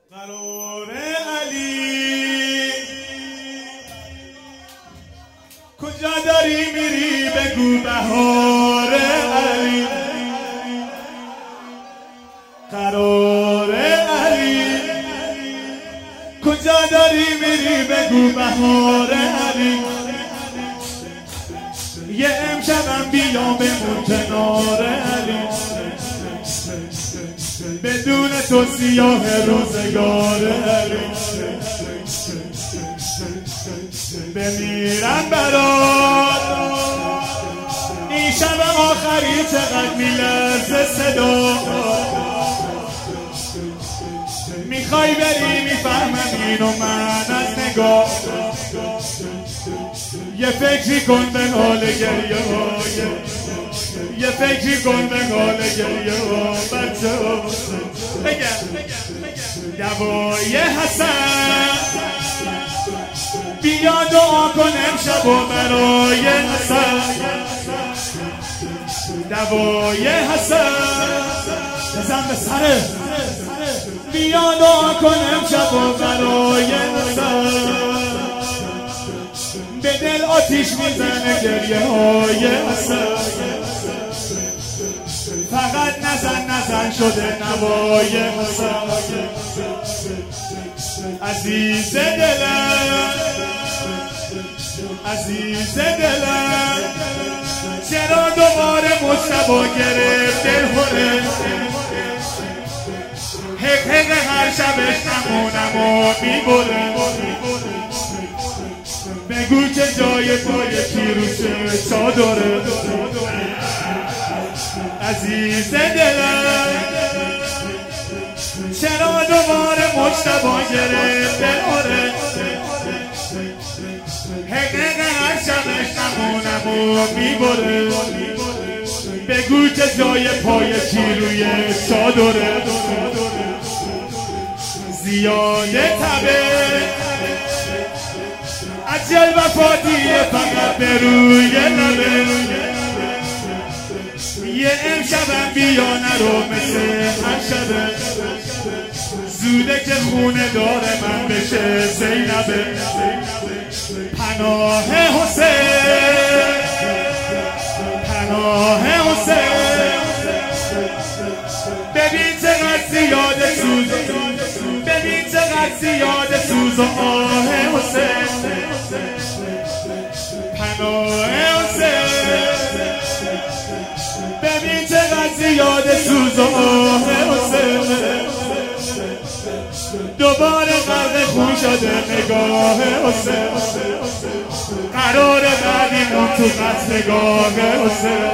قرار علی کجا داری میری بگو بهار علی قرار علی کجا داری میری بگو بهار علی یه امشبم بیام بمون کنار علی بدون تو سیاه روزگار علی بمیرم برات این شب آخری چقدر میلرزه صدا میخوای بری میفهمم اینو من از نگاه یه فکری کن به حال گریه های یه فکری کن به حال گریه ها بچه ها بگم دوای حسن بیا دعا کن امشب و برای حسن دوای حسن بزن به سره بیا دعا کن امشب و برای حسن به دل آتیش میزنه گریه های حسن فقط نزن شده نوای حسن عزیز دلم عزیز دلم چرا دوباره مجتبا گرفت دلخوره حق هر شبش نمونمو میبره بگو که جای پای پیروشه چادره عزیز دلم چرا دوباره مجتبا گرفت دلخوره حق هر شبش نمونمو میبره بگو که جای پای پیروی چادره زیاده تبه عجل وفاتیه فقط به روی لبه یه امشبم بیا نرو مثل هر شبه زوده که خونه داره من بشه زینبه پناه حسین پناه حسین ببین چقدر زیاده سوز ببین چقدر زیاده سوز و آه حسین پناه حسین ببین چقدر زیاده سوز و آه حسین دوباره غرق خون شده نگاه حسین قرار بعدیمون تو قتلگاه حسین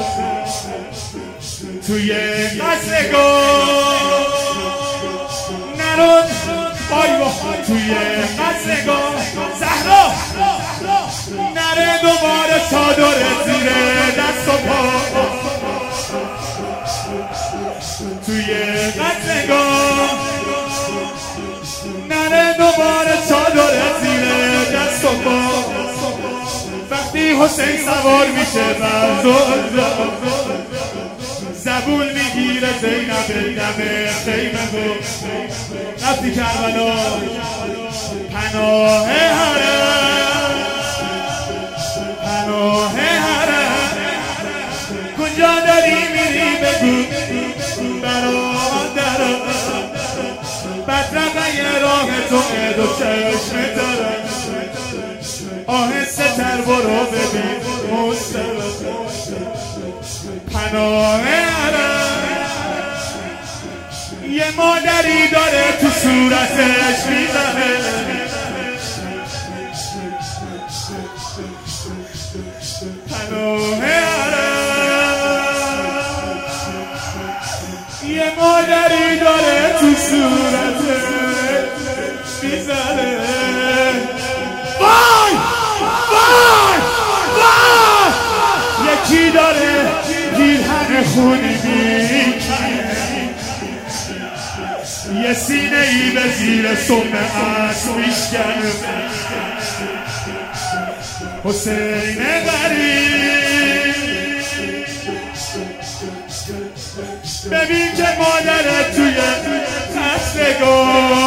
توی قتلگاه نرون توی قتلگاه زهرا نره دوباره چادر زیر دست و پا توی قتلگاه نره دوباره چادر زیر دست و پا وقتی حسین سوار میشه زبون میگیره زینب دم خیمه رو رفتی کربلا پناه حرم پناه حرم کجا داری میری بگو برادرم بدرقه راه تو عد و چشم دارم آهسته تر برو ببین مستقیم پناه حرم یه مادری داره تو صورتش میزنه پناه حرم یه مادری داره تو صورتش میزنه وای وای وای یکی داره پیرهن خونی میکنه یه سینه ای به زیر سم اسب میشکنه حسین غریب ببین که مادرت توی قصدگاه